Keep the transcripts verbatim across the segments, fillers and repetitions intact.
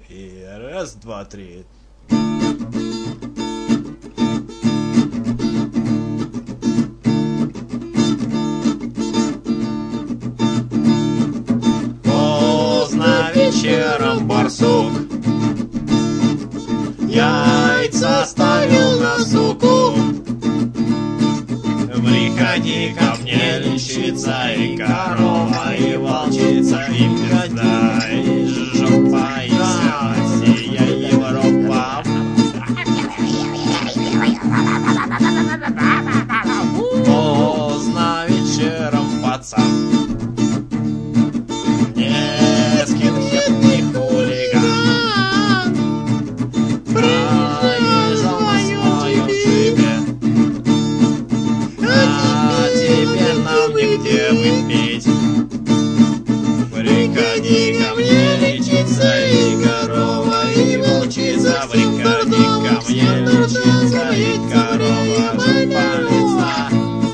И раз, два, три. Поздно вечером барсук яйца ставил на суку. Приходи ко мне, лещица, и корова, и волчица, и пизда, и жопа, и вся сия Европа. Поздно вечером, пацан, не скинхед, не хулиган, проезжал на своем джипе. А теперь нам нигде выпить. Приходи ко мне, лечиться, и корова, и волчица. Приходи ко мне, лечиться, и корова, жопалица.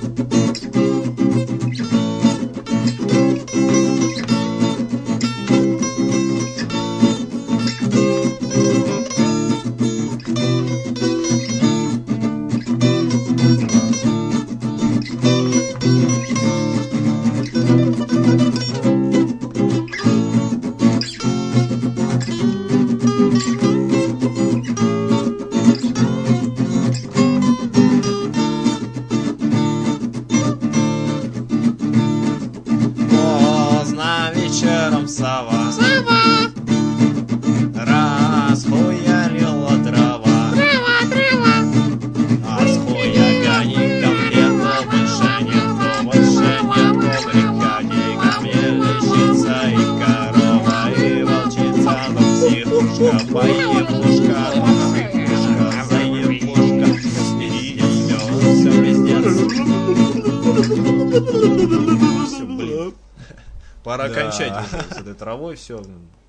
Поздно вечером сова, Сова, расхуярила дрова. трава, трава, А с хуягонником лето больше нету, больше нету. Приходи ко мне, лещица, и корова, и волчица. Но психушка, поебушка, психушка, заебушка. Пиздец, все, пиздец. Пора Да. кончать вот с этой травой, все.